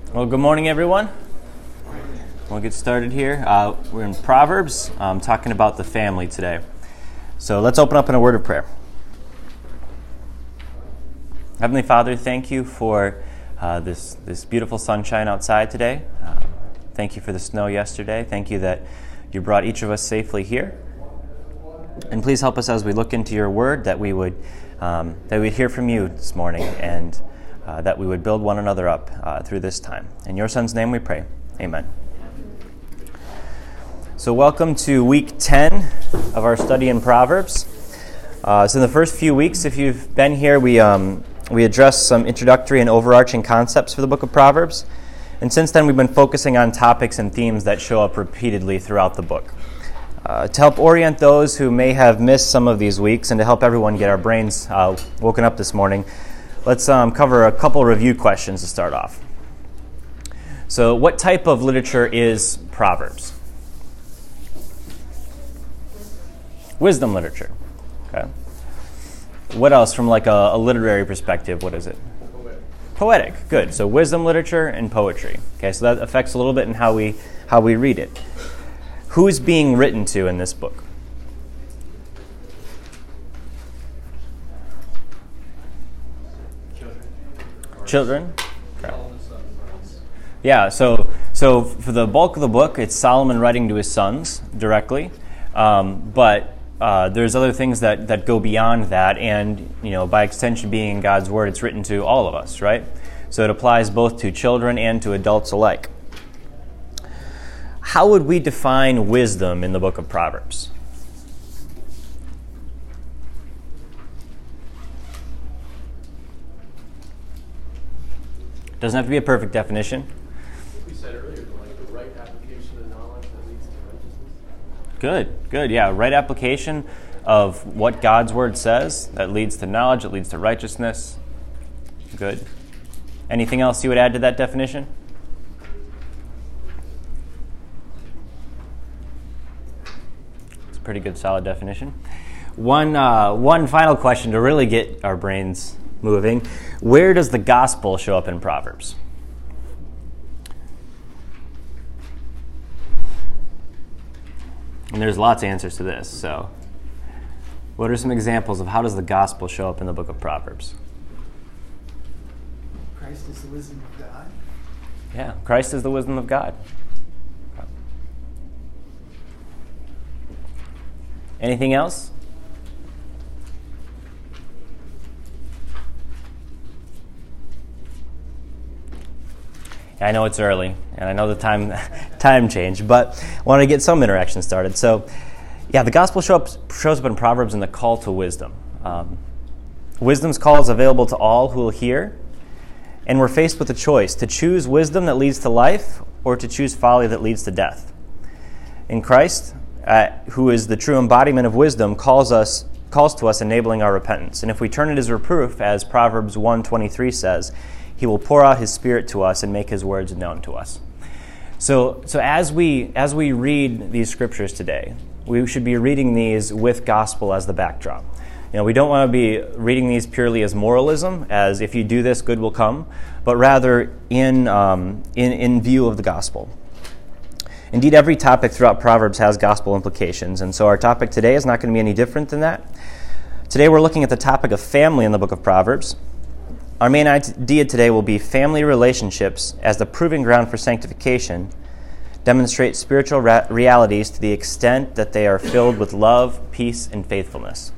Well, good morning, everyone. We'll get started here. We're in Proverbs, talking about the family today. So let's open up in a word of prayer. Heavenly Father, thank you for this beautiful sunshine outside today. Thank you for the snow yesterday. Thank you that you brought each of us safely here. And please help us as we look into your word, that we would hear from you this morning, and that we would build one another up through this time. In your Son's name we pray. Amen. So welcome to week 10 of our study in Proverbs. So in the first few weeks, if you've been here, we addressed some introductory and overarching concepts for the book of Proverbs. And since then, we've been focusing on topics and themes that show up repeatedly throughout the book. To help orient those who may have missed some of these weeks and to help everyone get our brains woken up this morning, let's cover a couple review questions to start off. So what type of literature is Proverbs? Wisdom literature. Okay. What else from like a literary perspective? What is it? Poetic. Good. So wisdom literature and poetry. Okay, so that affects a little bit in how we read it. Who's being written to in this book? Children. Okay. Yeah, so for the bulk of the book, it's Solomon writing to his sons directly, but there's other things that go beyond that, and by extension, being in God's word, it's written to all of us, right? So it applies both to children and to adults alike. How would we define wisdom in the book of Proverbs? Doesn't have to be a perfect definition. We said earlier, the right application of knowledge that leads to righteousness. Good, yeah. Right application of what God's word says that leads to knowledge, that leads to righteousness. Good. Anything else you would add to that definition? It's a pretty good, solid definition. One final question to really get our brains moving. Where does the gospel show up in Proverbs? And there's lots of answers to this. So what are some examples of how does the gospel show up in the book of Proverbs? Christ is the wisdom of God. Yeah, Christ is the wisdom of God. Anything else? I know it's early, and I know the time changed, but I want to get some interaction started. So, yeah, the gospel shows up in Proverbs in the call to wisdom. Wisdom's call is available to all who will hear, and we're faced with a choice to choose wisdom that leads to life or to choose folly that leads to death. In Christ, who is the true embodiment of wisdom, calls to us enabling our repentance. And if we turn it as reproof, as Proverbs 1:23 says, He will pour out His Spirit to us and make His words known to us. So as we read these scriptures today, we should be reading these with gospel as the backdrop. We don't want to be reading these purely as moralism, as if you do this, good will come, but rather in view of the gospel. Indeed, every topic throughout Proverbs has gospel implications, and so our topic today is not going to be any different than that. Today we're looking at the topic of family in the book of Proverbs. Our main idea today will be family relationships as the proving ground for sanctification demonstrate spiritual realities to the extent that they are filled with love, peace, and faithfulness.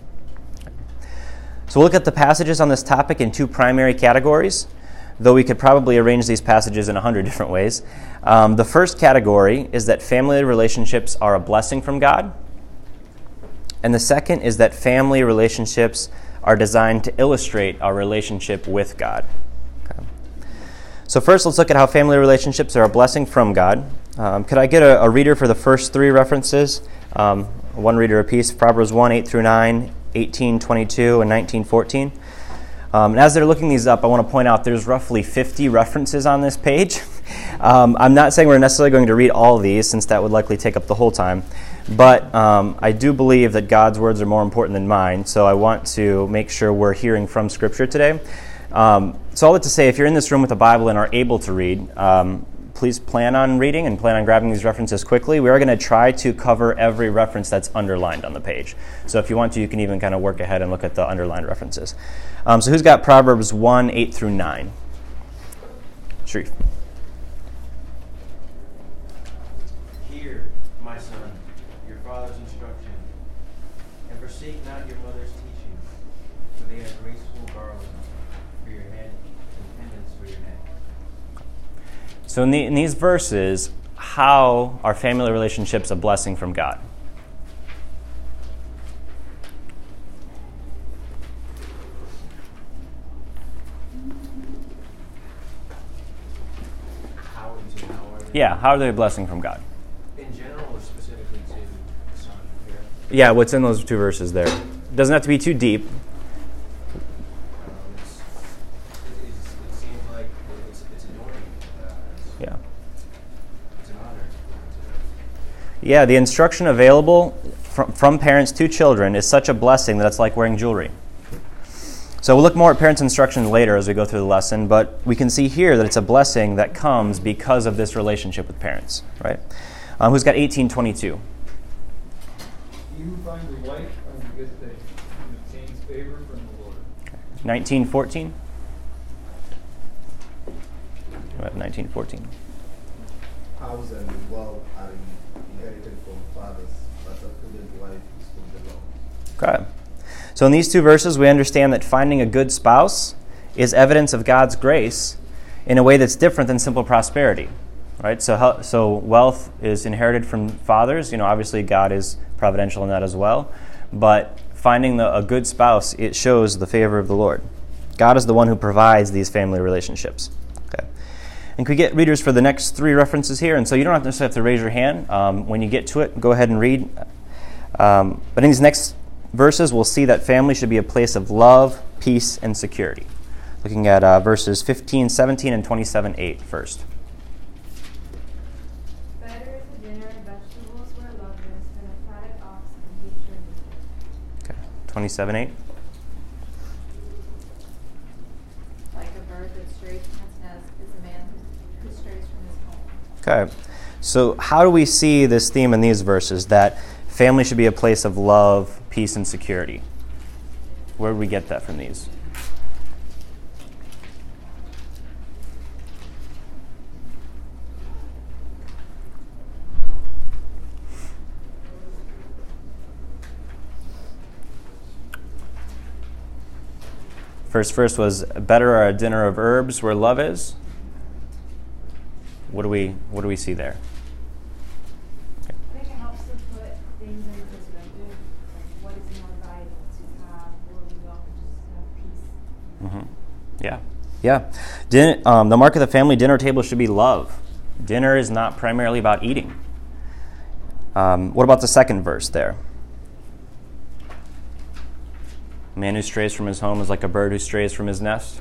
So we'll look at the passages on this topic in two primary categories, though we could probably arrange these passages in 100 different ways. The first category is that family relationships are a blessing from God, and the second is that family relationships are designed to illustrate our relationship with God. Okay. So first, let's look at how family relationships are a blessing from God. Could I get a reader for the first three references? One reader apiece, Proverbs 1:8-9, 18:22, and 19:14. And as they're looking these up, I want to point out there's roughly 50 references on this page. I'm not saying we're necessarily going to read all of these, since that would likely take up the whole time. But I do believe that God's words are more important than mine, so I want to make sure we're hearing from Scripture today. So all that to say, if you're in this room with a Bible and are able to read, please plan on reading and plan on grabbing these references quickly. We are going to try to cover every reference that's underlined on the page. So if you want to, you can even kind of work ahead and look at the underlined references. So who's got Proverbs 1, 8 through 9? Sharif. Hear, my son, your father's instruction, and forsake not your mother's teaching, for they are graceful garlands for your head and pendants for your neck. So in these verses, how are family relationships a blessing from God? Yeah, how are they a blessing from God? In general, or specifically to the son and parent? Yeah, what's in those two verses there? It doesn't have to be too deep. It seems like it's anointing. Yeah. It's an honor. Yeah, the instruction available from parents to children is such a blessing that it's like wearing jewelry. So we'll look more at parents' instruction later as we go through the lesson, but we can see here that it's a blessing that comes because of this relationship with parents, right? Who's got 18:22? He who finds a wife finds a good thing and obtains favor from the Lord. 19:14? What about 19:14? House and wealth are inherited from fathers, but a prudent wife is from the Lord. Okay. So in these two verses, we understand that finding a good spouse is evidence of God's grace in a way that's different than simple prosperity, right? So wealth is inherited from fathers. Obviously God is providential in that as well. But finding a good spouse, it shows the favor of the Lord. God is the one who provides these family relationships. Okay. And can we get readers for the next three references here? And so you don't necessarily have to raise your hand. When you get to it, go ahead and read. But in these next verses, we'll see that family should be a place of love, peace, and security. Looking at verses 15, 17, and 27, 8 first. Better is a dinner of vegetables where love is than a fatted ox and beef jerky. Okay, 27, 8. Like a bird that strays from its nest is a man who strays from his home. Okay, so how do we see this theme in these verses, that family should be a place of love, peace, and security? Where do we get that from these? First verse was, better are a dinner of herbs where love is. What do we see there? I think it helps to put things in perspective. Like, what is more valuable to have, or we all just have peace? Yeah. The mark of the family dinner table should be love. Dinner is not primarily about eating. What about the second verse there? A man who strays from his home is like a bird who strays from his nest.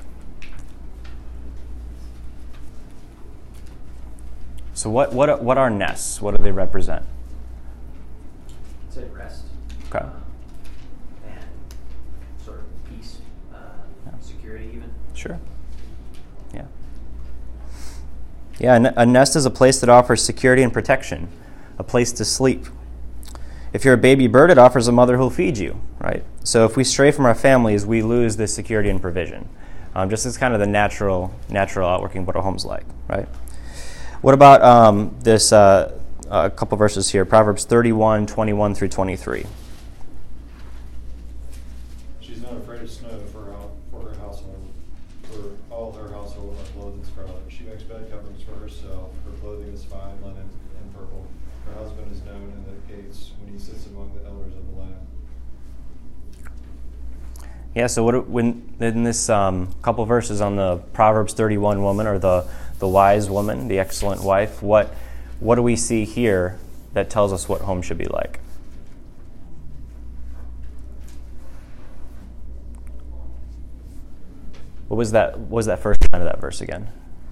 So what are nests? What do they represent? I'd say rest. Okay. And sort of peace, security even. Sure. Yeah. Yeah, a nest is a place that offers security and protection, a place to sleep. If you're a baby bird, it offers a mother who'll feed you, right? So if we stray from our families, we lose this security and provision. Just as kind of the natural outworking of what a home's like, right? What about this a couple verses here, Proverbs 31, 21 through 23. She's not afraid of snow for her household, for all her household are clothed in scarlet. She makes bed coverings for herself. Her clothing is fine linen and purple. Her husband is known in the gates when he sits among the elders of the land. Yeah, so when in this couple verses on the Proverbs 31 woman, or the wise woman, the excellent wife, what do we see here that tells us what home should be like? What was that first line of that verse again?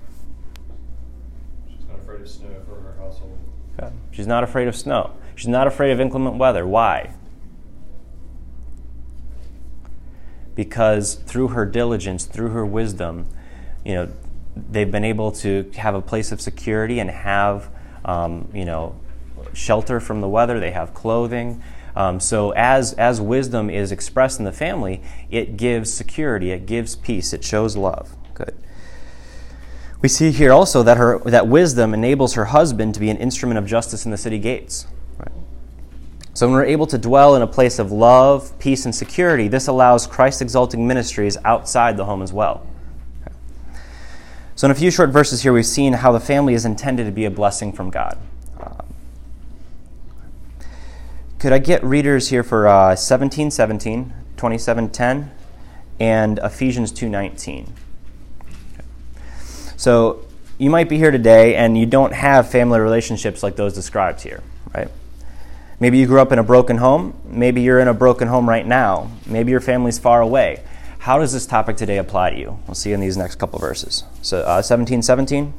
She's not afraid of snow for her household. Okay. She's not afraid of snow. She's not afraid of inclement weather. Why? because through her diligence, through her wisdom, they've been able to have a place of security and have, shelter from the weather. They have clothing. So as wisdom is expressed in the family, it gives security, it gives peace, it shows love. Good. We see here also that wisdom enables her husband to be an instrument of justice in the city gates. Right? So when we're able to dwell in a place of love, peace, and security, this allows Christ-exalting ministries outside the home as well. Okay. So in a few short verses here, we've seen how the family is intended to be a blessing from God. Could I get readers here for 17:17, 27:10, and Ephesians 2:19? Okay. So you might be here today and you don't have family relationships like those described here, right? Maybe you grew up in a broken home. Maybe you're in a broken home right now. Maybe your family's far away. How does this topic today apply to you? We'll see in these next couple verses. So 17:17.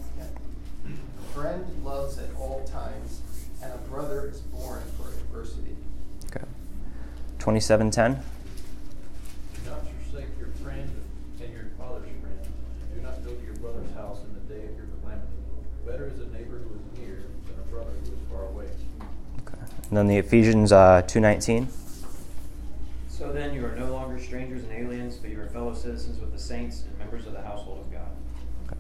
A friend loves at all times, and a brother is born for adversity. Okay. 27:10. Do not forsake your friend and your father's friend. Do not go to your brother's house in the day of your calamity. Better is a neighbor who is near than a brother who is far away. Okay. And then the Ephesians 2:19. So then you are no longer strangers and aliens, but you are fellow citizens with the saints and members of the household of God. Okay.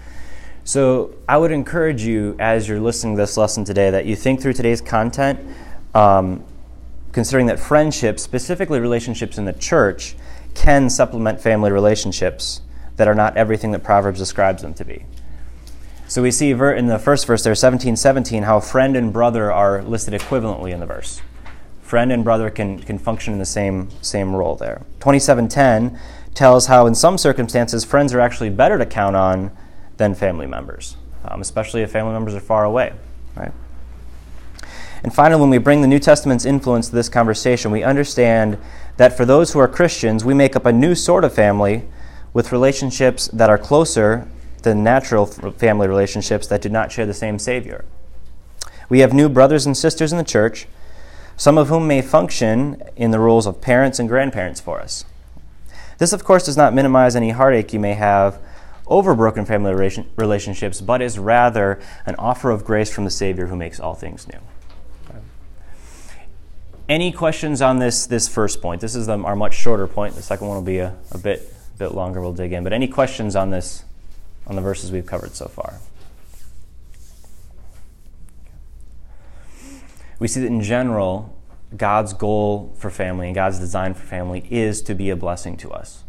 So I would encourage you, as you're listening to this lesson today, that you think through today's content, considering that friendships, specifically relationships in the church, can supplement family relationships that are not everything that Proverbs describes them to be. So we see in the first verse there, 17:17, how friend and brother are listed equivalently in the verse. Friend and brother can function in the same role there. 27:10 tells how in some circumstances friends are actually better to count on than family members, especially if family members are far away, right? And finally, when we bring the New Testament's influence to this conversation, we understand that for those who are Christians, we make up a new sort of family with relationships that are closer than natural family relationships that do not share the same Savior. We have new brothers and sisters in the church, some of whom may function in the roles of parents and grandparents for us. This, of course, does not minimize any heartache you may have over broken family relationships, but is rather an offer of grace from the Savior who makes all things new. Any questions on this first point? This is our much shorter point. The second one will be a bit longer. We'll dig in. But any questions on this, on the verses we've covered so far? We see that in general, God's goal for family and God's design for family is to be a blessing to us.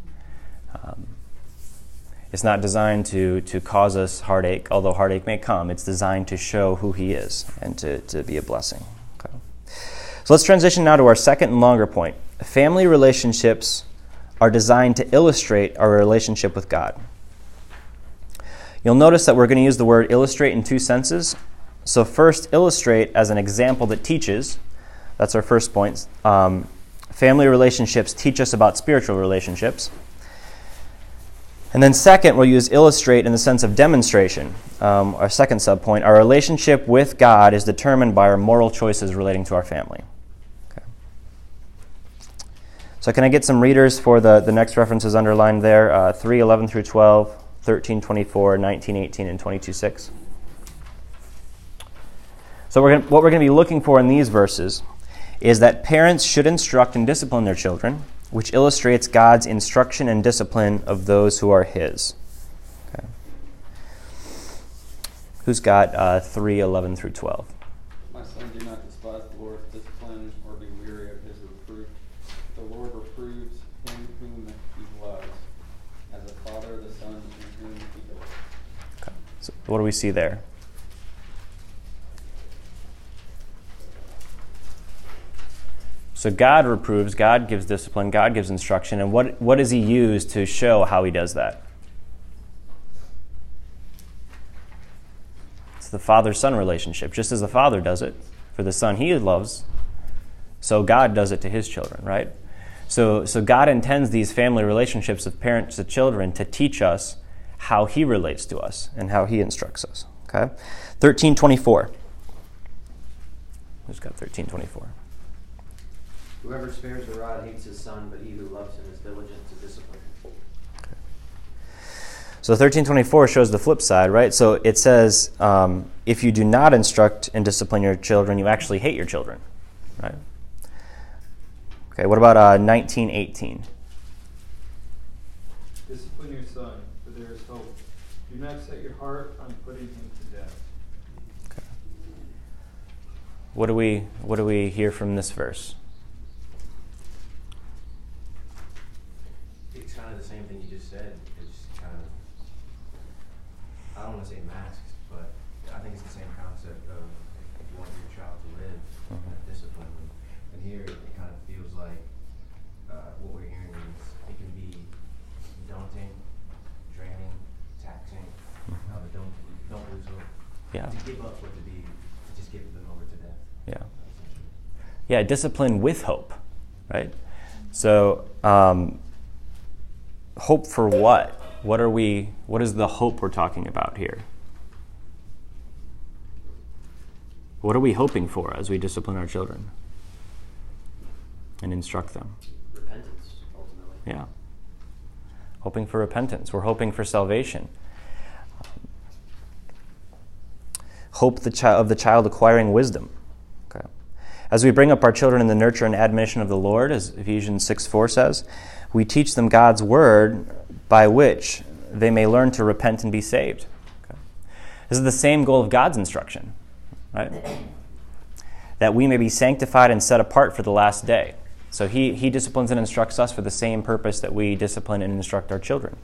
It's not designed to cause us heartache, although heartache may come. It's designed to show who He is and to be a blessing. Okay. So let's transition now to our second and longer point. Family relationships are designed to illustrate our relationship with God. You'll notice that we're going to use the word illustrate in two senses. So first, illustrate as an example that teaches. That's our first point. Family relationships teach us about spiritual relationships. And then second, we'll use illustrate in the sense of demonstration. Our second subpoint, our relationship with God is determined by our moral choices relating to our family. Okay. So can I get some readers for the next references underlined there? 3:11 through 12, 13:24, 19:18, and 22:6. So what we're going to be looking for in these verses is that parents should instruct and discipline their children, which illustrates God's instruction and discipline of those who are His. Okay. Who's got 3:11 through 12? My son, do not despise the Lord's discipline or be weary of His reproof. The Lord reproves him whom He loves, as a father the son in whom He delights. Okay. So what do we see there? So God reproves, God gives discipline, God gives instruction, and what does He use to show how He does that? It's the father-son relationship. Just as the father does it for the son He loves, so God does it to His children, right? So God intends these family relationships of parents to children to teach us how He relates to us and how He instructs us. Okay? 13:24. Who's got 13:24? Whoever spares the rod hates his son, but he who loves him is diligent to discipline him. So 13:24 shows the flip side, right? So it says, if you do not instruct and discipline your children, you actually hate your children, right? Okay, what about 19:18? Discipline your son, for there is hope. Do not set your heart on putting him to death. Okay. What do we hear from this verse? It's kind of the same thing you just said. It's kind of, I don't want to say masks, but I think it's the same concept of if you want your child to live, discipline them. And here it kind of feels like what we're hearing is it can be daunting, draining, taxing, but don't lose hope. Yeah. To give up or to just give them over to death. Yeah. Yeah, discipline with hope, right? So, hope for what? What is the hope we're talking about here? What are we hoping for as we discipline our children and instruct them? Repentance, ultimately. Yeah. Hoping for repentance. We're hoping for salvation. Hope of the child acquiring wisdom. Okay. As we bring up our children in the nurture and admonition of the Lord, as Ephesians 6:4 says, we teach them God's word by which they may learn to repent and be saved. Okay. This is the same goal of God's instruction, right? That we may be sanctified and set apart for the last day. So he disciplines and instructs us for the same purpose that we discipline and instruct our children.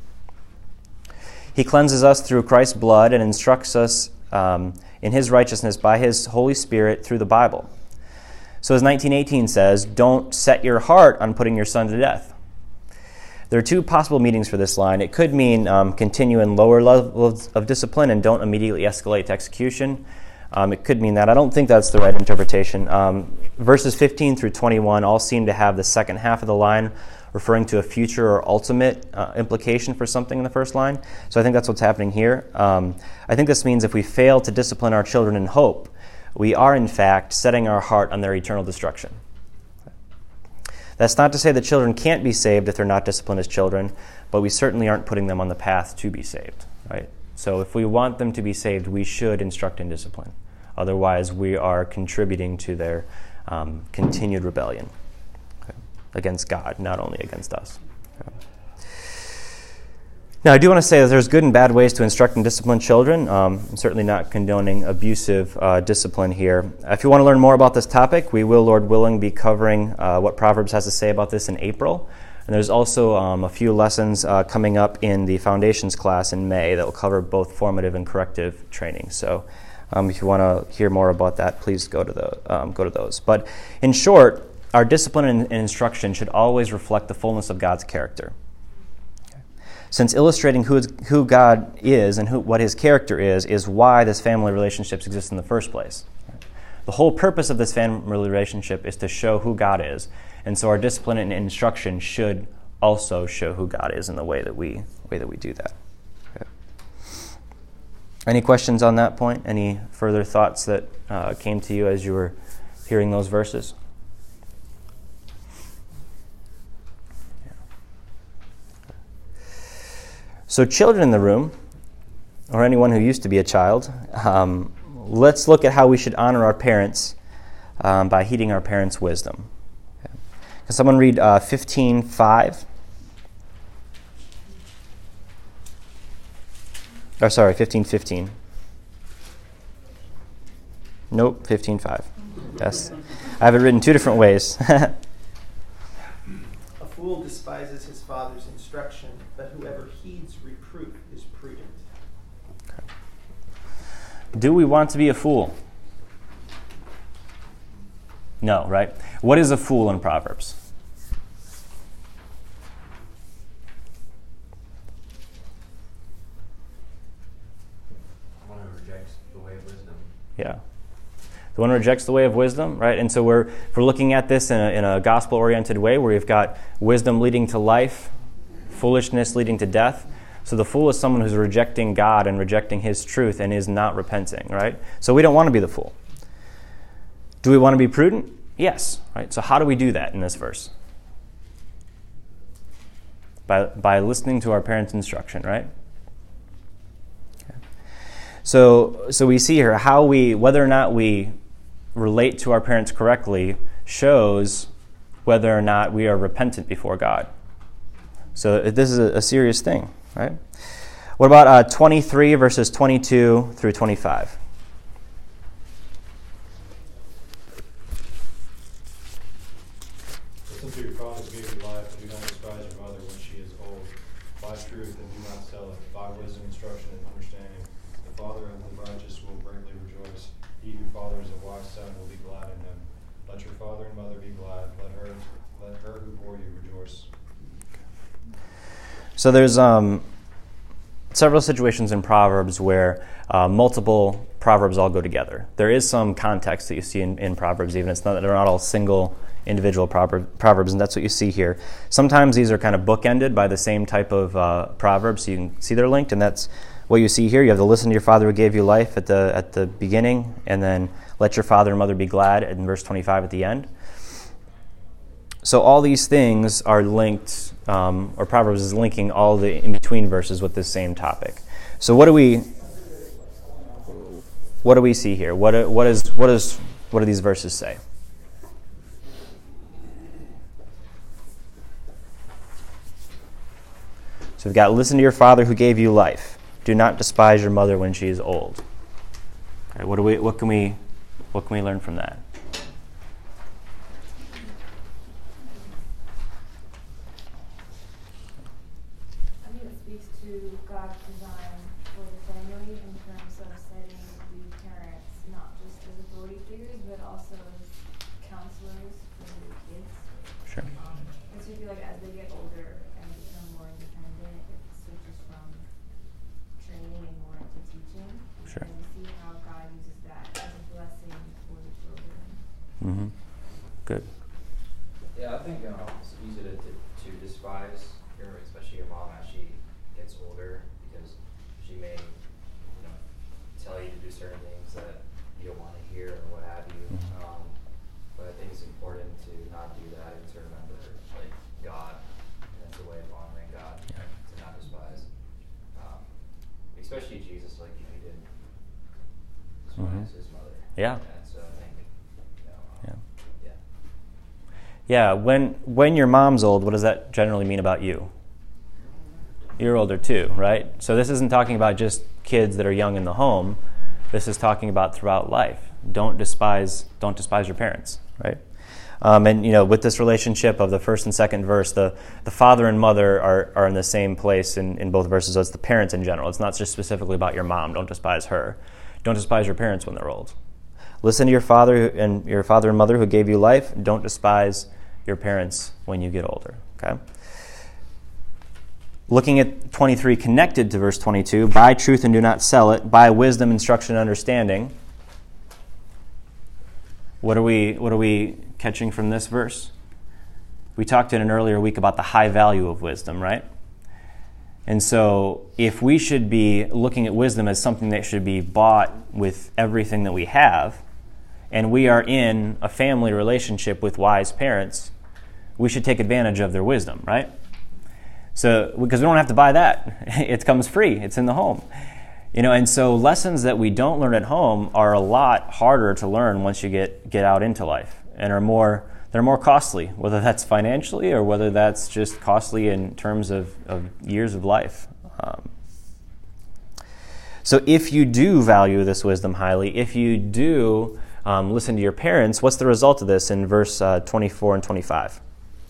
He cleanses us through Christ's blood and instructs us in his righteousness by his Holy Spirit through the Bible. So as 19:18 says, don't set your heart on putting your son to death. There are two possible meanings for this line. It could mean continue in lower levels of discipline and don't immediately escalate to execution. It could mean that. I don't think that's the right interpretation. Verses 15 through 21 all seem to have the second half of the line referring to a future or ultimate implication for something in the first line. So I think that's what's happening here. I think this means if we fail to discipline our children in hope, we are in fact setting our heart on their eternal destruction. That's not to say that children can't be saved if they're not disciplined as children, but we certainly aren't putting them on the path to be saved, right? So if we want them to be saved, we should instruct and discipline. Otherwise, we are contributing to their continued rebellion against God, not only against us. Okay. Now, I do want to say that there's good and bad ways to instruct and discipline children. I'm certainly not condoning abusive discipline here. If you want to learn more about this topic, we will, Lord willing, be covering what Proverbs has to say about this in April. And there's also a few lessons coming up in the Foundations class in May that will cover both formative and corrective training. So if you want to hear more about that, please go to those. But in short, our discipline and instruction should always reflect the fullness of God's character. Since illustrating who God is and what his character is why this family relationships exist in the first place. The whole purpose of this family relationship is to show who God is. And so our discipline and instruction should also show who God is in the way that we do that. Okay. Any questions on that point? Any further thoughts that came to you as you were hearing those verses? So children in the room, or anyone who used to be a child, let's look at how we should honor our parents by heeding our parents' wisdom. Okay. Can someone read 15:5? Or sorry, 15:15. Nope, 15:5. Yes. I have it written two different ways. A fool despises his father's instruction, but whoever heeds reproof is prudent. Okay. Do we want to be a fool? No, right? What is a fool in Proverbs? One who rejects the way of wisdom. Yeah. The one who rejects the way of wisdom, right? And so we're looking at this in a gospel-oriented way where we've got wisdom leading to life, foolishness leading to death. So the fool is someone who's rejecting God and rejecting his truth and is not repenting, right? So we don't want to be the fool. Do we want to be prudent? Yes. Right? So how do we do that in this verse? By listening to our parents' instruction, right? Okay. So we see here how whether or not we relate to our parents correctly shows whether or not we are repentant before God. So this is a serious thing, right? What about 23 verses 22 through 25? Listen to your father who gave you life, and do not despise your mother when she is old. Buy truth and do not sell it. Buy wisdom, instruction, and understanding. The father of the righteous will greatly rejoice. He who fathers a wise son will be glad in him. Let your father and mother be glad. Let her who bore you rejoice. So there's several situations in Proverbs where multiple proverbs all go together. There is some context that you see in Proverbs, even they're not all single individual proverbs, and that's what you see here. Sometimes these are kind of bookended by the same type of proverbs, so you can see they're linked, and that's what you see here. You have to listen to your father who gave you life at the beginning, and then let your father and mother be glad in verse 25 at the end. So all these things are linked, or Proverbs is linking all the in-between verses with this same topic. So what do we see here? What do these verses say? So we've got, listen to your father who gave you life. Do not despise your mother when she is old. Okay, what can we learn from that? I think it speaks to God's design for the family in terms of setting the parents not just as authority figures, but also as counselors for the kids. Sure. And so I feel like as they get older and become more independent, it switches from training and more into teaching. Sure. And we see how God uses that as a blessing for the children. Mm-hmm. Good. Yeah, I think it's easy to despise especially your mom as she gets older, because she may, tell you to do certain things that you don't want to hear or what have you. Mm-hmm. But I think it's important to not do that and to remember, God. That's a way of honoring God, to not despise. Especially Jesus, he didn't despise his mother. Yeah. And so I think, Yeah, when your mom's old, what does that generally mean about you? You're older too, right? So this isn't talking about just kids that are young in the home. This is talking about throughout life. Don't despise your parents, right? And with this relationship of the first and second verse, the father and mother are in the same place in both verses. So it's the parents in general. It's not just specifically about your mom. Don't despise her. Don't despise your parents when they're old. Listen to your father and mother who gave you life. Don't despise your parents when you get older. Okay. Looking at 23 connected to verse 22, buy truth and do not sell it. Buy wisdom, instruction, and understanding. What are we catching from this verse? We talked in an earlier week about the high value of wisdom, right? And so if we should be looking at wisdom as something that should be bought with everything that we have, and we are in a family relationship with wise parents, we should take advantage of their wisdom, right? So, because we don't have to buy that. It comes free. It's in the home. And so lessons that we don't learn at home are a lot harder to learn once you get out into life, and they're more costly, whether that's financially or whether that's just costly in terms of years of life. So if you do value this wisdom highly, if you do listen to your parents, what's the result of this in verse 24 and 25?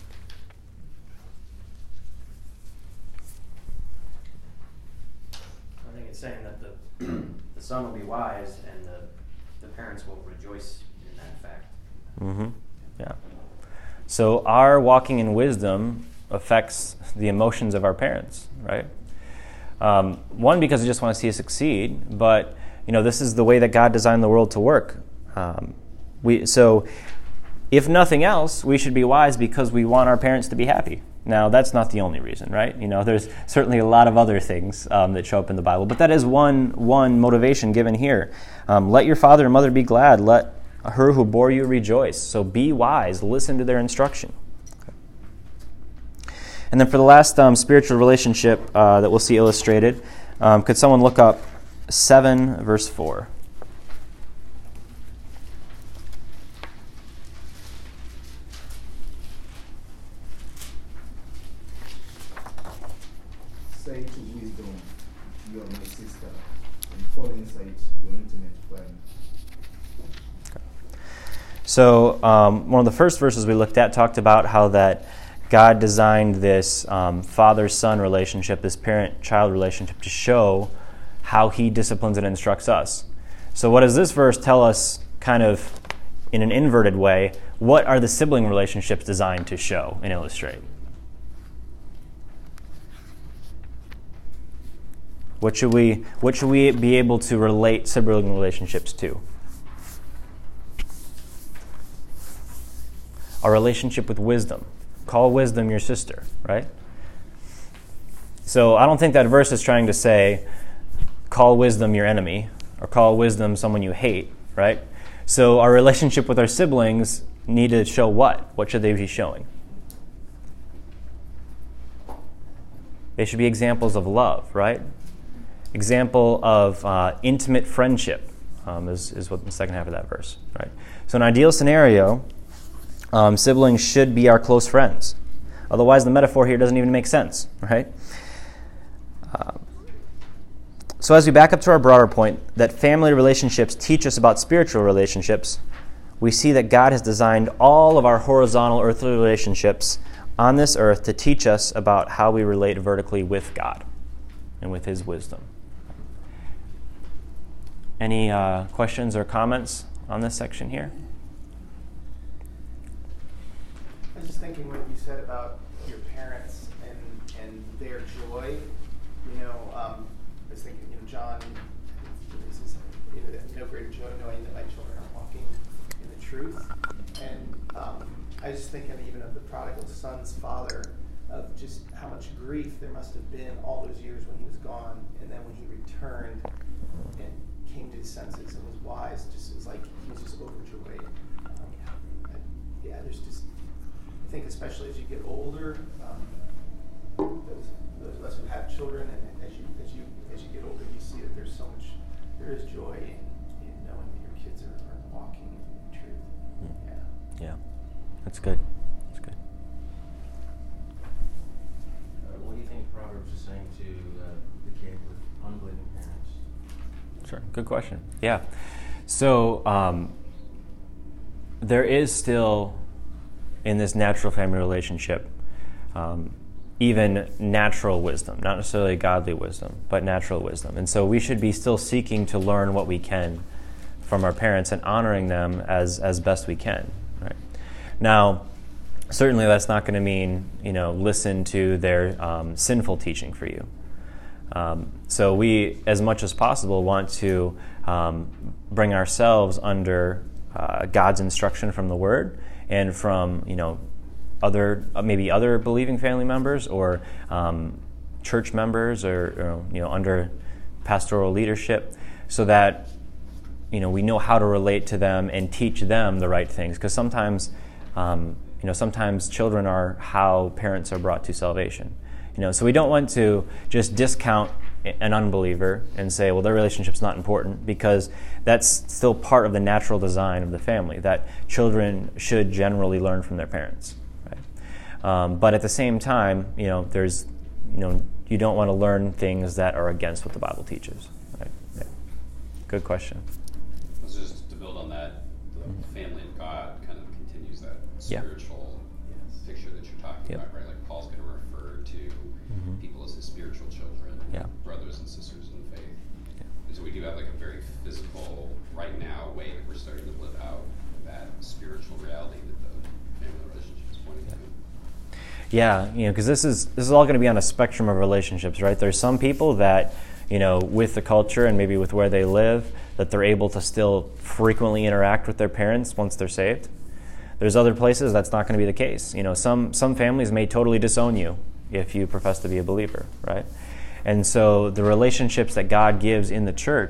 I think it's saying that the son will be wise and the parents will rejoice in that fact. Mm-hmm. Yeah. So our walking in wisdom affects the emotions of our parents, right? One, because they just want to see us succeed, but this is the way that God designed the world to work. So if nothing else, we should be wise because we want our parents to be happy. Now, that's not the only reason, right? There's certainly a lot of other things that show up in the Bible, but that is one motivation given here. Let your father and mother be glad. Let her who bore you rejoice. So be wise, listen to their instruction. Okay. And then for the last spiritual relationship that we'll see illustrated, could someone look up 7 verse 4? Say to wisdom, you are my sister, and for insight, your intimate friend. So one of the first verses we looked at talked about how that God designed this father-son relationship, this parent-child relationship, to show how he disciplines and instructs us. So what does this verse tell us, kind of in an inverted way? What are the sibling relationships designed to show and illustrate? What should we be able to relate sibling relationships to? Our relationship with wisdom. Call wisdom your sister, right? So I don't think that verse is trying to say, call wisdom your enemy, or call wisdom someone you hate, right? So our relationship with our siblings need to show what? What should they be showing? They should be examples of love, right? Example of intimate friendship is what the second half of that verse, right? So an ideal scenario, siblings should be our close friends. Otherwise, the metaphor here doesn't even make sense, right? So as we back up to our broader point, that family relationships teach us about spiritual relationships, we see that God has designed all of our horizontal earthly relationships on this earth to teach us about how we relate vertically with God and with His wisdom. Any questions or comments on this section here? I was just thinking what you said about your parents and their joy. I was thinking, John, this is no greater joy knowing that my children are walking in the truth. And I was just thinking even of the prodigal son's father, of just how much grief there must have been all those years when he was gone, and then when he returned and came to his senses and was wise, it was like he was just overjoyed. There's just, I think especially as you get older, those of us who have children, and as you get older, you see that there is joy in knowing that your kids are walking in truth. Yeah, that's good. What do you think Proverbs is saying to the kid with unbelieving parents? Sure, good question. Yeah. So there is still, in this natural family relationship, even natural wisdom, not necessarily godly wisdom, but natural wisdom. And so we should be still seeking to learn what we can from our parents and honoring them as best we can. Right? Now, certainly that's not going to mean, listen to their sinful teaching for you. So we, as much as possible, want to bring ourselves under God's instruction from the Word and from, maybe other believing family members or church members or, under pastoral leadership, so that, we know how to relate to them and teach them the right things. Because sometimes, sometimes children are how parents are brought to salvation. So we don't want to just discount an unbeliever and say, well, their relationship's not important, because that's still part of the natural design of the family, that children should generally learn from their parents. Right? But at the same time, there's, you don't want to learn things that are against what the Bible teaches. Right? Yeah. Good question. Just to build on that, the family of God kind of continues that spiritual picture that you're talking about, right? Like Paul's going to refer to people as his spiritual children, brothers and sisters in the faith. Yeah. And so we do have like a very physical, right now, way that we're starting to live out that spiritual reality that the family relationship is pointing to. Yeah, because this is all going to be on a spectrum of relationships, right? There's some people that, with the culture and maybe with where they live, that they're able to still frequently interact with their parents once they're saved. There's other places that's not going to be the case. Some families may totally disown you if you profess to be a believer, right? And so the relationships that God gives in the church,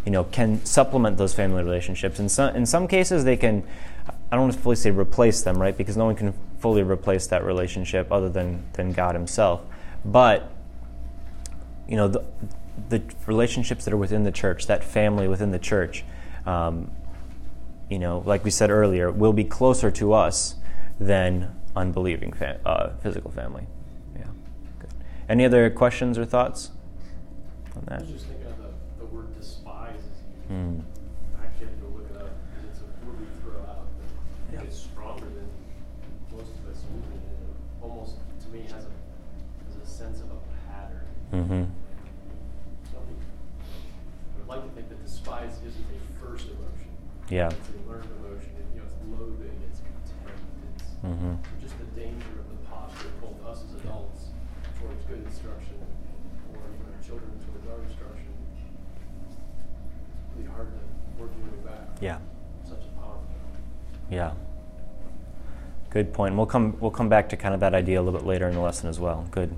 can supplement those family relationships. In some cases, they can, I don't want to fully say replace them, right? Because no one can fully replace that relationship other than God himself. But, the relationships that are within the church, that family within the church, like we said earlier, will be closer to us than unbelieving physical family. Yeah, good. Any other questions or thoughts on that? I was just thinking of the word despise. I actually had to go look it up because it's a word we throw out, but I think it's stronger than most of us use it. And it almost, to me, has a sense of a pattern. Mm-hmm. I would like to think that despise isn't a first emotion. Yeah. It's a learned emotion. It's loathing, it's contempt, it's just the danger of the posture of both us as adults towards good instruction or even our children towards our instruction. It's really hard to work your way back. Yeah. Such a powerful. Yeah. Good point. We'll come back to kind of that idea a little bit later in the lesson as well. Good.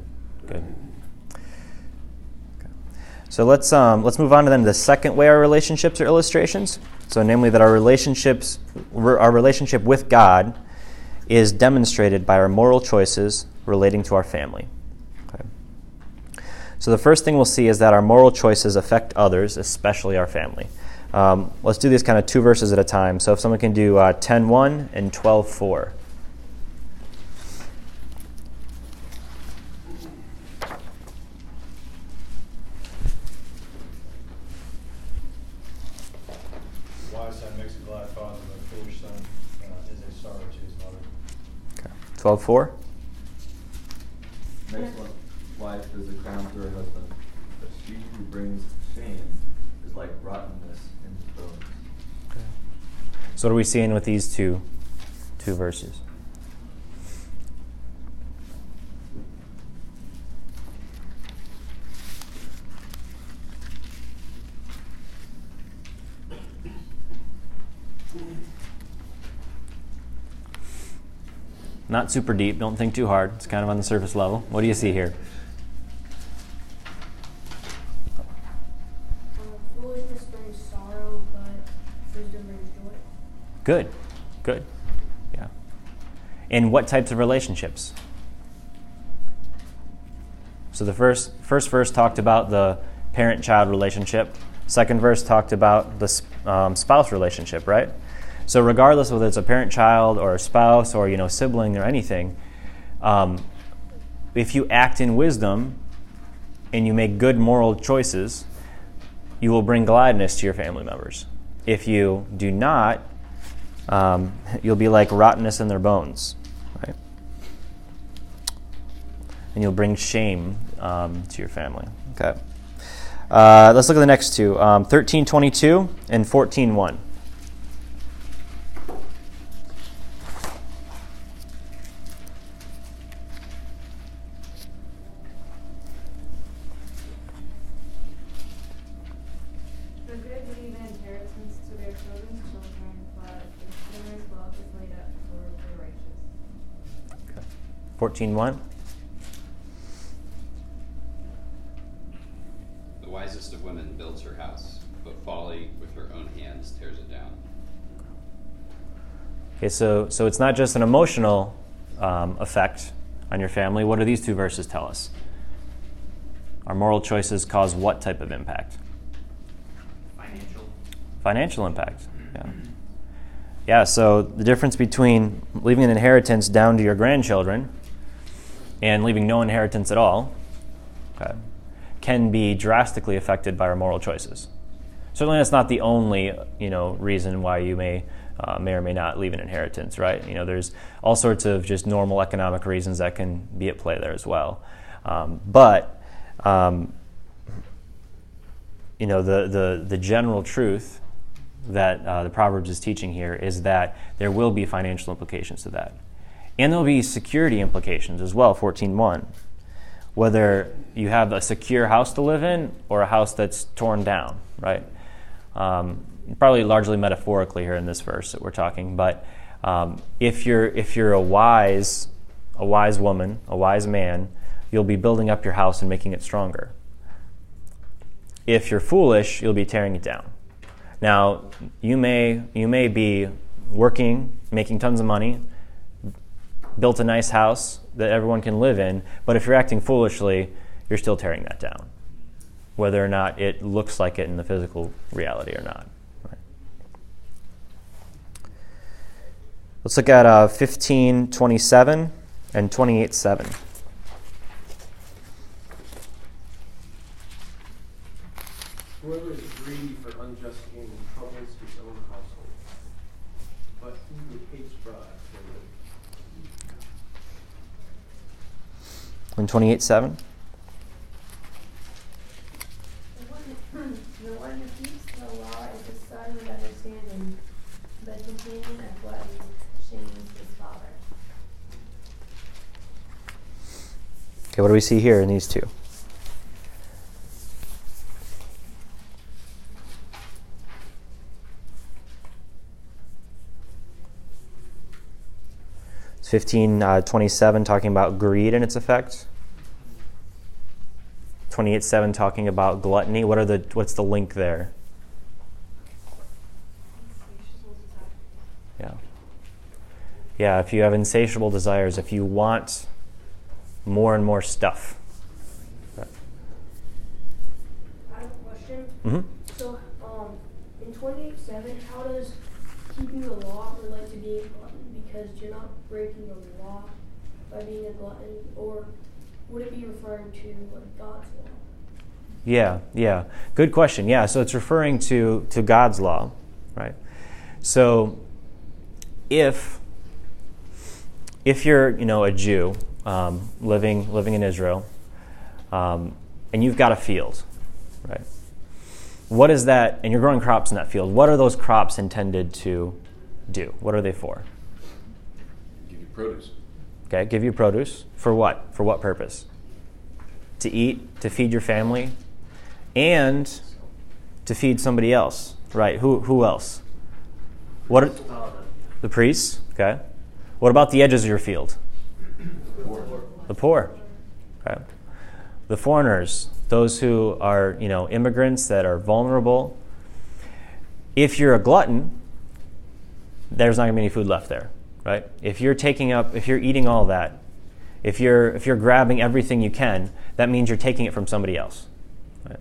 So let's move on to then the second way our relationships are illustrations. So namely that our relationship with God is demonstrated by our moral choices relating to our family. Okay. So the first thing we'll see is that our moral choices affect others, especially our family. Let's do these kind of 2 verses at a time. So if someone can do 10:1 and 12:4. Wise son makes a glad father, but a foolish son is a sorrow to his mother. Okay. 12:4. Excellent wife is a crown to her husband, but she who brings shame is like rottenness in his bones. Okay. So what are we seeing with these two verses? Not super deep. Don't think too hard. It's kind of on the surface level. What do you see here? Foolishness brings sorrow, but wisdom brings joy. Good. Yeah. In what types of relationships? So the first verse talked about the parent-child relationship. Second verse talked about the spouse relationship, right? So regardless of whether it's a parent-child or a spouse or sibling or anything, if you act in wisdom and you make good moral choices, you will bring gladness to your family members. If you do not, you'll be like rottenness in their bones, right? And you'll bring shame to your family. Okay. Let's look at the next two, 13:22 and 14:1. To their children's children, but the sinner's wealth is laid up for the righteous. Okay. 14:1. The wisest of women builds her house, but folly with her own hands tears it down. Okay, so it's not just an emotional effect on your family. What do these 2 verses tell us? Our moral choices cause what type of impact? Financial impact. Yeah, so the difference between leaving an inheritance down to your grandchildren and leaving no inheritance at all, okay, can be drastically affected by our moral choices. Certainly that's not the only, reason why you may or may not leave an inheritance, right? There's all sorts of just normal economic reasons that can be at play there as well. But the general truth that the Proverbs is teaching here is that there will be financial implications to that. And there'll be security implications as well, 14:1. Whether you have a secure house to live in or a house that's torn down, right? Probably largely metaphorically here in this verse that we're talking, but if you're a wise woman, a wise man, you'll be building up your house and making it stronger. If you're foolish, you'll be tearing it down. Now, you may be working, making tons of money, built a nice house that everyone can live in, but if you're acting foolishly, you're still tearing that down, whether or not it looks like it in the physical reality or not. Right? Let's look at 15:27 and 28:7. Whoever is greedy for unjust gain troubles his own household, but he who hates fraud will live. And 28:7. The one who keeps the law is the son with understanding, but companion of gluttony shames his father. Okay, what do we see here in these two? It's 15:27 talking about greed and its effects. 28:7 talking about gluttony. What's the link there? Yeah, if you have insatiable desires, if you want more and more stuff. I have a question. Mm-hmm. So, in 28:7, how does keeping the law relate to being a glutton? Because you're not breaking the law by being a glutton, or would it be referring to like God's law? Yeah. Good question. Yeah, so it's referring to God's law, right? So if you're, a Jew living in Israel, and you've got a field, right? What is that? And you're growing crops in that field. What are those crops intended to do? What are they for? Give you produce. Okay, give you produce. For what? For what purpose? To eat, to feed your family, and to feed somebody else, right? Who else? What are the priests? Okay. What about the edges of your field? The poor. Okay. The foreigners, those who are, immigrants that are vulnerable. If you're a glutton, there's not going to be any food left there, right? If you're eating all that, if you're grabbing everything you can, that means you're taking it from somebody else. Right?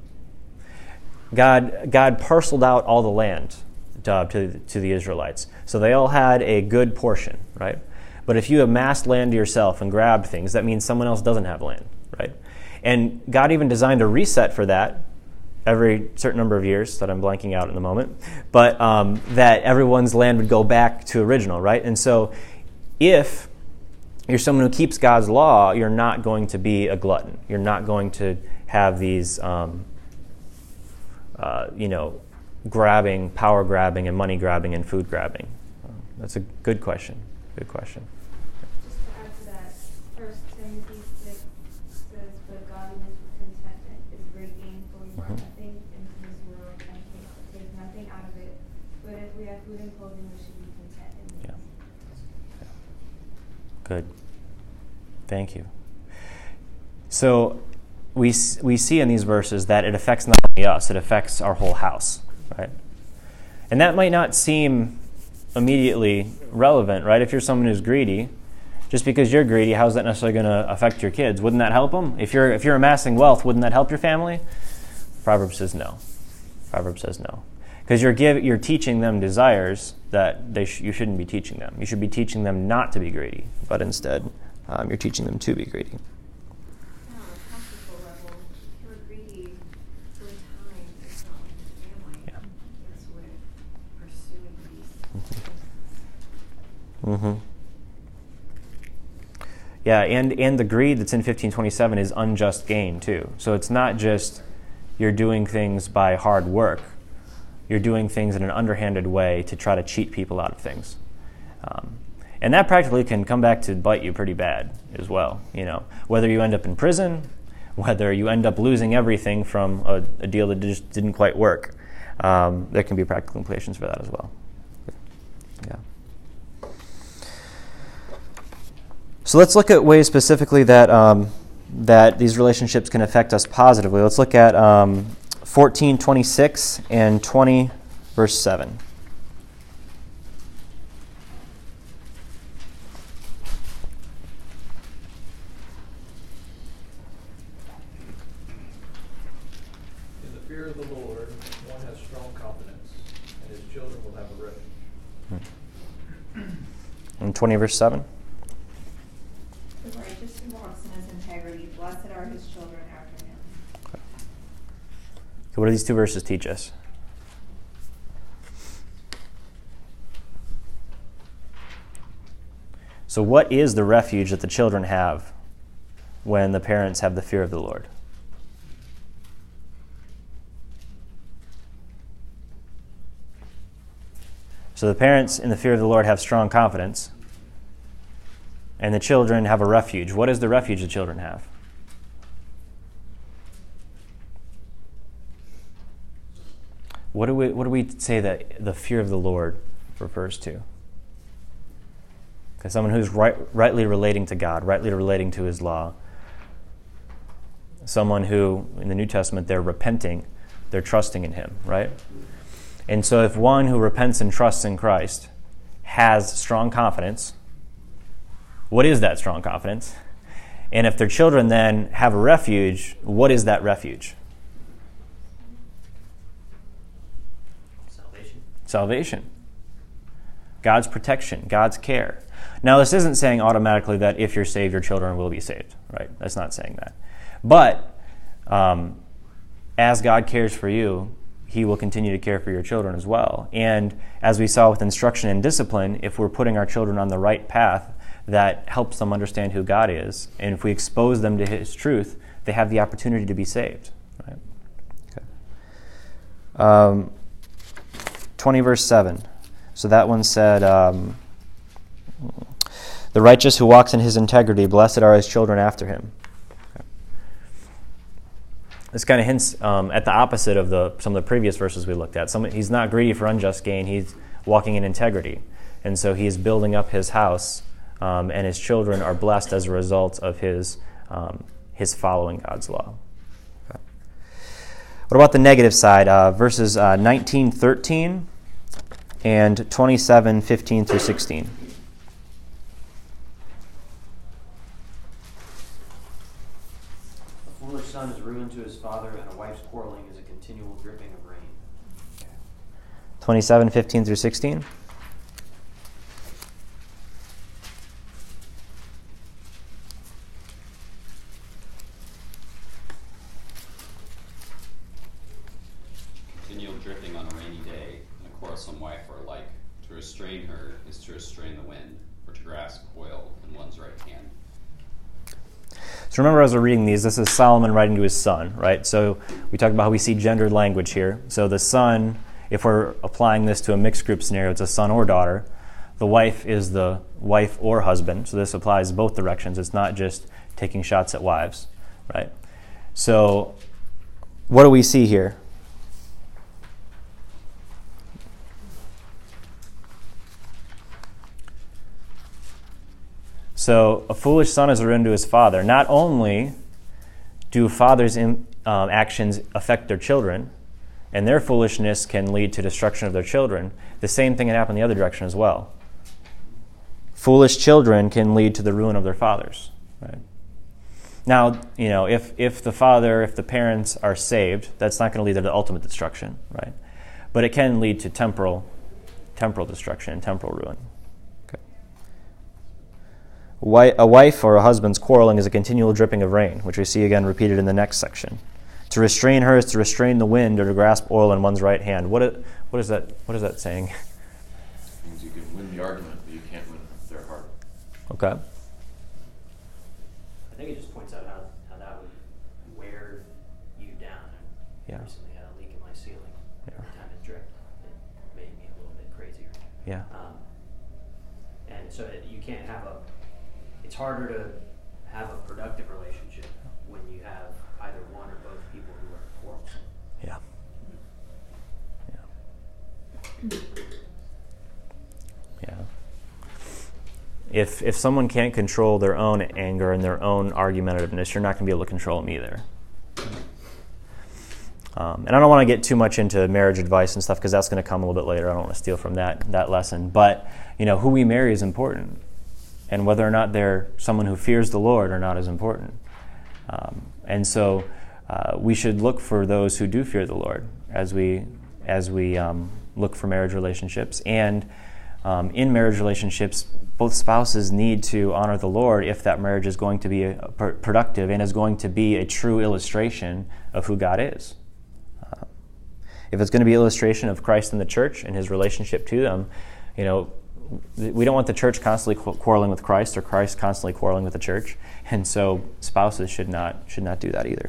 God parceled out all the land to the Israelites, so they all had a good portion, right? But if you amassed land to yourself and grabbed things, that means someone else doesn't have land, right? And God even designed a reset for that every certain number of years that I'm blanking out in the moment, but that everyone's land would go back to original, right? And so if you're someone who keeps God's law, you're not going to be a glutton. You're not going to have these, power grabbing and money grabbing and food grabbing. That's a good question. Good question. Just to add to that, 1 Timothy 6 says, "But godliness with contentment is great gain, for we brought nothing into this world and take nothing out of it. But if we have food and clothing, we should be content in this." Yeah. Good. Thank you. So we see in these verses that it affects not only us, it affects our whole house, right? And that might not seem immediately relevant, right? If you're someone who's greedy, just because you're greedy, how's that necessarily going to affect your kids? Wouldn't that help them? If you're amassing wealth, wouldn't that help your family? Proverbs says no. Proverbs says no. Because you're teaching them desires that you shouldn't be teaching them. You should be teaching them not to be greedy, but instead you're teaching them to be greedy. On a practical level, if you're greedy for time, it's not with your family. Yeah. It's with pursuing these things. Mm-hmm. Yeah, and the greed that's in 15:27 is unjust gain too. So it's not just you're doing things by hard work. You're doing things in an underhanded way to try to cheat people out of things. And that practically can come back to bite you pretty bad as well. Whether you end up in prison, whether you end up losing everything from a deal that just didn't quite work, there can be practical implications for that as well. Yeah. So let's look at ways specifically that that these relationships can affect us positively. Let's look at 14:26 and 20:14. verse 7. In the fear of the Lord, one has strong confidence, and his children will have a refuge. And 20 verse 7. The righteous who walks in his integrity, blessed are his children after him. Okay, what do these two verses teach us? So what is the refuge that the children have when the parents have the fear of the Lord? So the parents in the fear of the Lord have strong confidence, and the children have a refuge. What is the refuge the children have? What do we say that the fear of the Lord refers to? Okay, someone who's rightly relating to God, rightly relating to his law. Someone who, in the New Testament, they're repenting, they're trusting in him, right? And so if one who repents and trusts in Christ has strong confidence, what is that strong confidence? And if their children then have a refuge, what is that refuge? Salvation. God's protection, God's care. Now, this isn't saying automatically that if you're saved, your children will be saved, right? That's not saying that. But as God cares for you, he will continue to care for your children as well. And as we saw with instruction and discipline, if we're putting our children on the right path, that helps them understand who God is. And if we expose them to his truth, they have the opportunity to be saved. Right? Okay. 20 verse 7. So that one said, the righteous who walks in his integrity, blessed are his children after him. Okay. This kind of hints at the opposite of some of the previous verses we looked at. He's not greedy for unjust gain. He's walking in integrity. And so he is building up his house, and his children are blessed as a result of his following God's law. Okay. What about the negative side? Verses 19:13 and 27:15 through 16. A foolish son is ruin to his father, and a wife's quarreling is a continual dripping of rain. 27:15 through 16. Continual dripping on a rainy day and a quarrelsome wife are alike. To restrain her is to restrain the wind, or to grasp oil in one's right hand. So remember, as we're reading these, this is Solomon writing to his son, right? So we talked about how we see gendered language here. So the son, if we're applying this to a mixed group scenario, it's a son or daughter. The wife is the wife or husband. So this applies both directions. It's not just taking shots at wives, right? So what do we see here? So a foolish son is ruin to his father. Not only do fathers' actions affect their children, and their foolishness can lead to destruction of their children, the same thing can happen the other direction as well. Foolish children can lead to the ruin of their fathers. Right? Now, if the parents are saved, that's not going to lead to the ultimate destruction, right? But it can lead to temporal destruction and temporal ruin. A wife or a husband's quarreling is a continual dripping of rain, which we see again repeated in the next section. To restrain her is to restrain the wind, or to grasp oil in one's right hand. What is that saying? It means you can win the argument, but you can't win their heart. Okay. I think it just points out how that would wear you down. I recently had a leak in my ceiling. Every time it dripped, it made me a little bit crazier. Yeah. And so you can't have it's harder to have a productive relationship when you have either one or both people who are quarrelsome. Yeah. If someone can't control their own anger and their own argumentativeness, you're not going to be able to control them either. And I don't want to get too much into marriage advice and stuff because that's going to come a little bit later. I don't want to steal from that lesson. But, who we marry is important. And whether or not they're someone who fears the Lord or not is important. And so we should look for those who do fear the Lord as we look for marriage relationships. And in marriage relationships, both spouses need to honor the Lord if that marriage is going to be productive and is going to be a true illustration of who God is. If it's going to be an illustration of Christ and the church and his relationship to them, we don't want the church constantly quarreling with Christ or Christ constantly quarreling with the church. And so spouses should not do that either.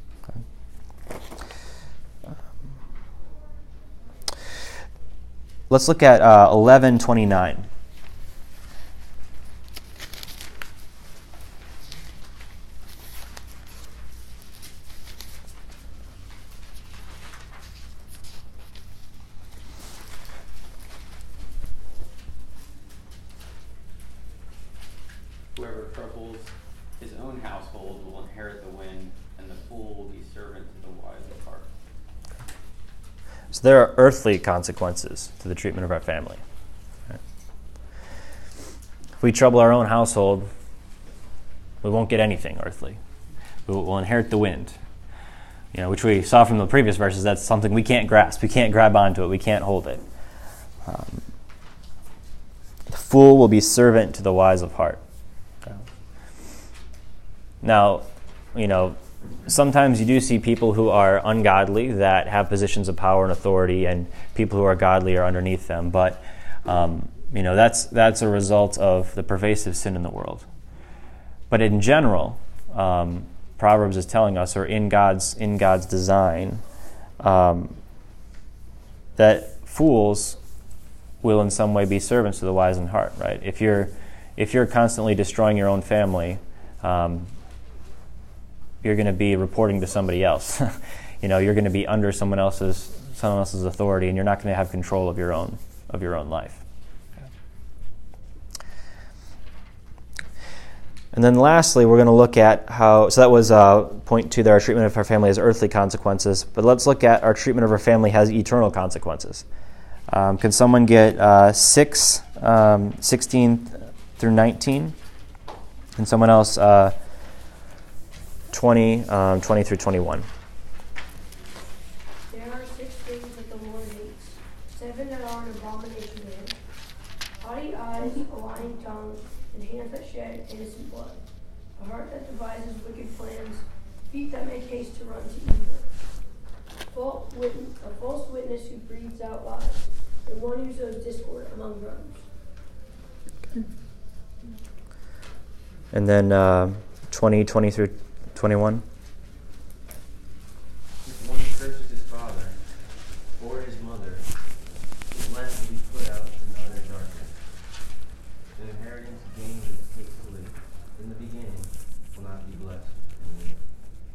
Let's look at 11:29. Whoever troubles his own household will inherit the wind, and the fool will be servant to the wise of heart. So there are earthly consequences to the treatment of our family. Right? If we trouble our own household, we won't get anything earthly. We'll inherit the wind, which we saw from the previous verses. That's something we can't grasp. We can't grab onto it. We can't hold it. The fool will be servant to the wise of heart. Okay. Now, sometimes you do see people who are ungodly that have positions of power and authority, and people who are godly are underneath them. But that's a result of the pervasive sin in the world. But in general, Proverbs is telling us, or in God's design, that fools will in some way be servants to the wise in heart. Right? If you're constantly destroying your own family, you're going to be reporting to somebody else. You're going to be under someone else's authority, and you're not going to have control of your own life. And then lastly, we're going to look at how, so that was point 2 there, our treatment of our family has earthly consequences, but let's look at our treatment of our family has eternal consequences. Can someone get 16 through 19? And someone else 20 through 21. There are 6 things that the Lord hates, 7 that are an abomination to him: haughty eyes, a lying tongue, and hands that shed innocent blood, a heart that devises wicked plans, feet that make haste to run to evil, a false witness who breathes out lies, and one who sows discord among brothers. And then 20 through 21. If one curses his father or his mother, his land will be put out in utter darkness. The inheritance gained hastily in the beginning will not be blessed in the end.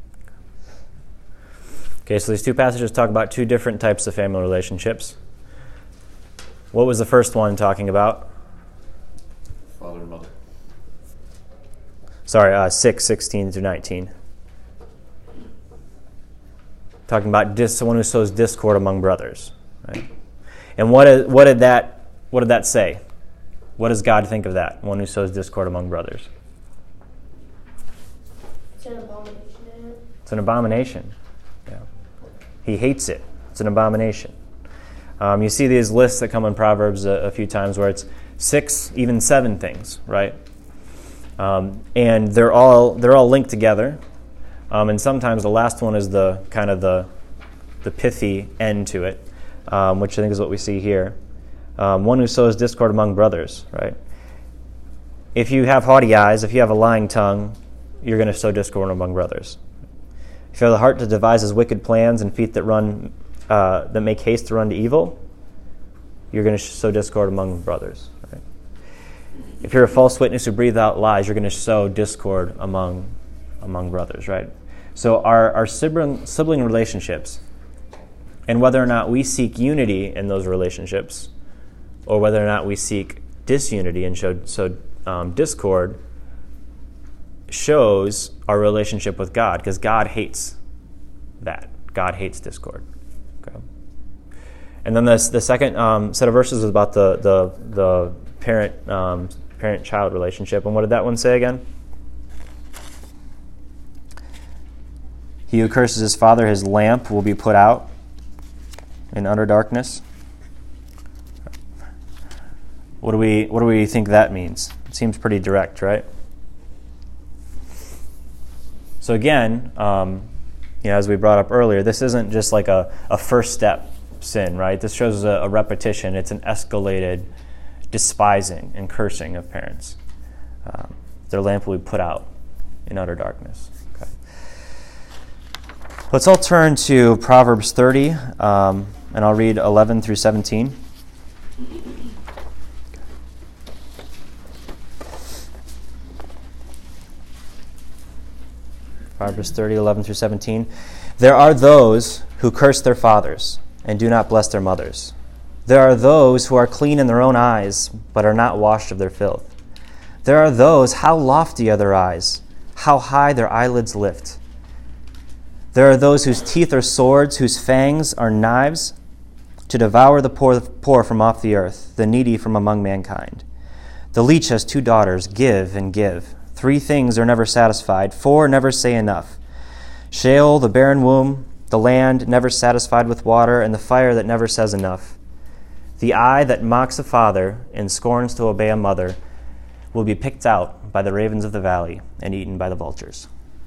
Okay, so these two passages talk about 2 different types of family relationships. What was the first one talking about? Father and mother. Sorry, 16 through 19. Talking about someone who sows discord among brothers, right? And what did that say? What does God think of that? One who sows discord among brothers. It's an abomination. It's an abomination. Yeah. He hates it. It's an abomination. You see these lists that come in Proverbs a few times where it's 6, even 7 things, right? And they're all linked together, and sometimes the last one is the kind of the pithy end to it, which I think is what we see here. One who sows discord among brothers, right? If you have haughty eyes, if you have a lying tongue, you're going to sow discord among brothers. If you have the heart that devises wicked plans and feet that make haste to run to evil, you're going to sow discord among brothers. Right? If you're a false witness who breathes out lies, you're going to sow discord among brothers, right? So our sibling relationships, and whether or not we seek unity in those relationships, or whether or not we seek disunity and sow discord, shows our relationship with God, because God hates that. God hates discord. Okay. And then the second set of verses is about the parent-child relationship. And what did that one say again? He who curses his father, his lamp will be put out in utter darkness. What do we think that means? It seems pretty direct, right? So again, as we brought up earlier, this isn't just like a first step sin, right? This shows a repetition. It's an escalated despising and cursing of parents. Their lamp will be put out in utter darkness. Okay. Let's all turn to Proverbs 30, and I'll read 11 through 17. Proverbs 30, 11 through 17. There are those who curse their fathers and do not bless their mothers. There are those who are clean in their own eyes, but are not washed of their filth. There are those, how lofty are their eyes, how high their eyelids lift. There are those whose teeth are swords, whose fangs are knives, to devour the poor from off the earth, the needy from among mankind. The leech has 2 daughters, give and give. 3 things are never satisfied, 4 never say enough. Sheol, the barren womb, the land never satisfied with water, and the fire that never says enough. The eye that mocks a father and scorns to obey a mother will be picked out by the ravens of the valley and eaten by the vultures.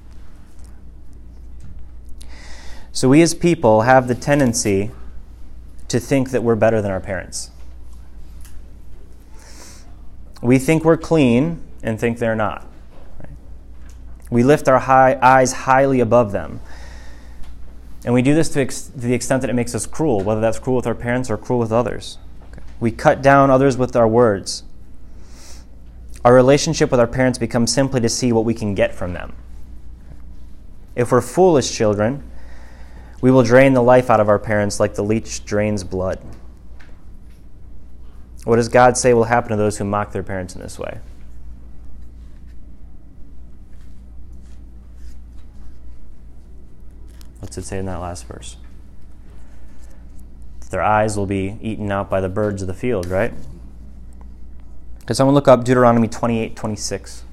So we as people have the tendency to think that we're better than our parents. We think we're clean and think they're not. We lift our eyes highly above them. And we do this to the extent that it makes us cruel, whether that's cruel with our parents or cruel with others. We cut down others with our words. Our relationship with our parents becomes simply to see what we can get from them. If we're foolish children, we will drain the life out of our parents like the leech drains blood. What does God say will happen to those who mock their parents in this way? What's it say in that last verse? Their eyes will be eaten out by the birds of the field, right? Could someone look up Deuteronomy 28:26?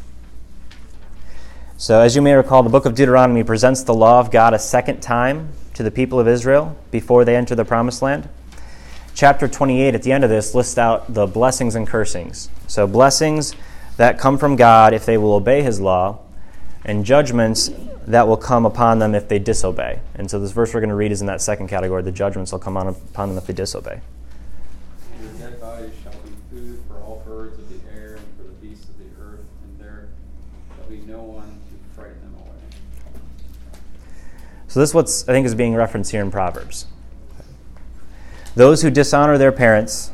So as you may recall, the book of Deuteronomy presents the law of God a second time to the people of Israel before they enter the promised land. Chapter 28 at the end of this lists out the blessings and cursings. So blessings that come from God if they will obey his law, and judgments that will come upon them if they disobey. And so this verse we're going to read is in that second category. The judgments will come upon them if they disobey. Your dead bodies shall be food for all birds of the air and for the beasts of the earth, and there shall be no one to frighten them away. So this is what I think is being referenced here in Proverbs. Those who dishonor their parents,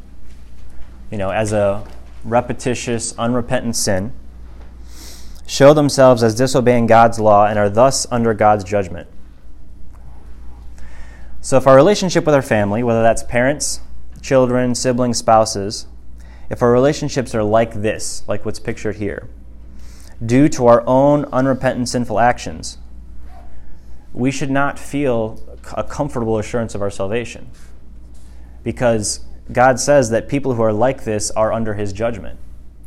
as a repetitious, unrepentant sin, show themselves as disobeying God's law and are thus under God's judgment. So if our relationship with our family, whether that's parents, children, siblings, spouses, if our relationships are like this, like what's pictured here, due to our own unrepentant sinful actions, we should not feel a comfortable assurance of our salvation. Because God says that people who are like this are under his judgment.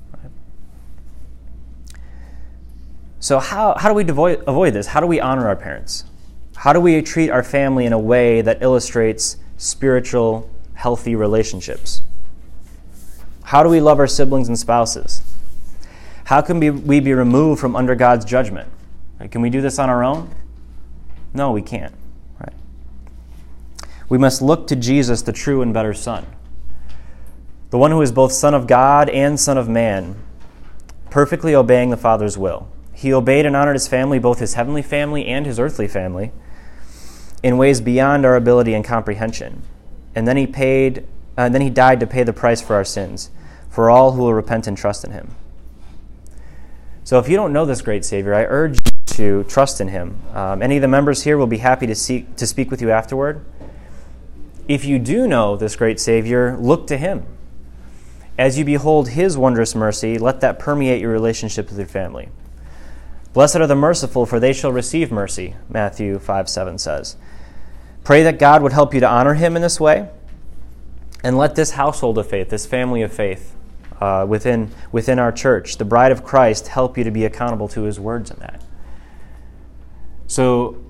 So how do we avoid this? How do we honor our parents? How do we treat our family in a way that illustrates spiritual, healthy relationships? How do we love our siblings and spouses? How can we be removed from under God's judgment? Right? Can we do this on our own? No, we can't. Right? We must look to Jesus, the true and better Son, the one who is both Son of God and Son of man, perfectly obeying the Father's will. He obeyed and honored his family, both his heavenly family and his earthly family, in ways beyond our ability and comprehension. And then he died to pay the price for our sins, for all who will repent and trust in him. So if you don't know this great Savior, I urge you to trust in him. Any of the members here will be happy to speak with you afterward. If you do know this great Savior, look to him. As you behold his wondrous mercy, let that permeate your relationship with your family. Blessed are the merciful, for they shall receive mercy, Matthew 5:7 says. Pray that God would help you to honor him in this way, and let this household of faith, this family of faith within our church, the bride of Christ, help you to be accountable to his words in that. So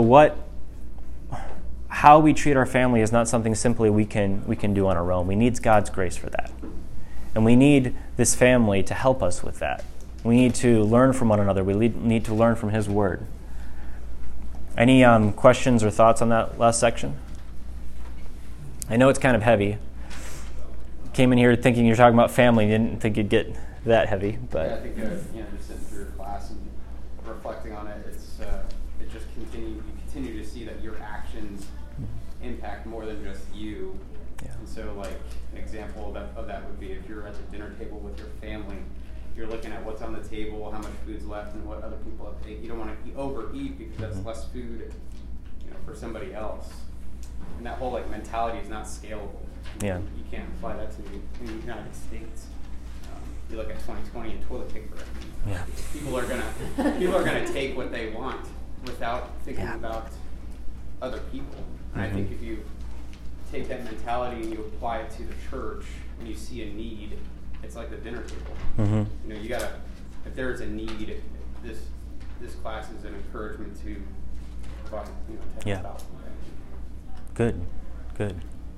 how we treat our family is not something simply we can do on our own. We need God's grace for that. And we need this family to help us with that. We need to learn from one another. We need to learn from his word. Any questions or thoughts on that last section? I know it's kind of heavy. Came in here thinking you're talking about family. Didn't think you'd get that heavy, but yeah, I think just sitting through your class and reflecting on it, it just you continue to see that your actions impact more than just you. Yeah. And so, like, an example of that would be if you're at the dinner table with your family, you're looking at what's on the table, how much food's left, and what other people have taken. You don't want to overeat because that's less food, for somebody else. And that whole mentality is not scalable. Yeah. You can't apply that to the United States. You look at 2020 and toilet paper. Yeah. People are gonna take what they want without thinking about other people. And I think if you take that mentality and you apply it to the church, when you see a need, it's like the dinner table. You gotta, if there is a need, this class is an encouragement to provide, to help out. Good. I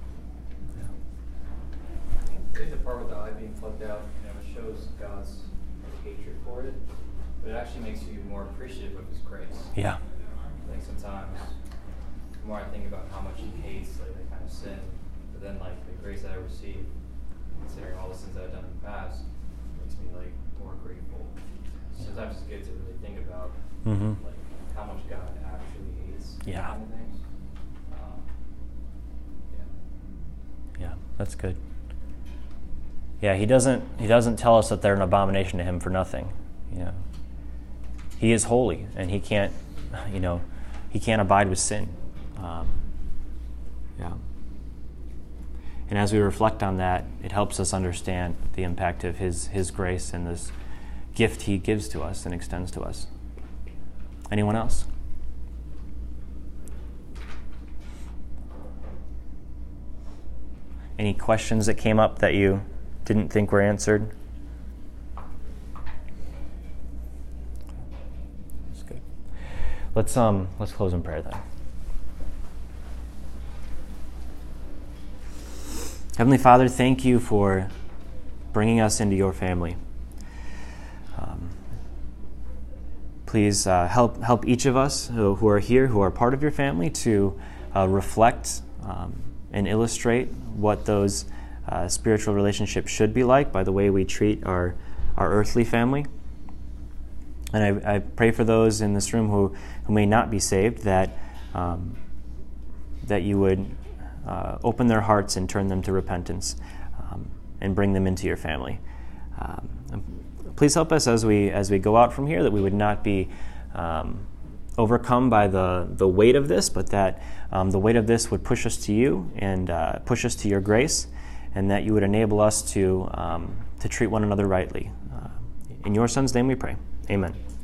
think the part with the eye being plucked out, it shows God's hatred for it, but it actually makes you more appreciative of his grace. Yeah. I think sometimes the more I think about how much he hates that kind of sin, but then the grace that I receive, considering all the sins that I've done in the past, makes me more grateful. Sometimes it's good to really think about how much God actually hates. Yeah. Kind of things. Yeah, that's good. Yeah, he doesn't tell us that they're an abomination to him for nothing. He is holy, and he can't abide with sin. And as we reflect on that, it helps us understand the impact of his grace and this gift he gives to us and extends to us. Anyone else? Any questions that came up that you didn't think were answered? That's good. Let's close in prayer then. Heavenly Father, thank you for bringing us into your family. Please help each of us who are here, who are part of your family, to reflect and illustrate what those spiritual relationships should be like by the way we treat our earthly family. And I pray for those in this room who may not be saved, that you would open their hearts and turn them to repentance and bring them into your family. Please help us as we go out from here, that we would not be overcome by the weight of this, but that the weight of this would push us to you and push us to your grace, and that you would enable us to treat one another rightly. In your Son's name we pray. Amen.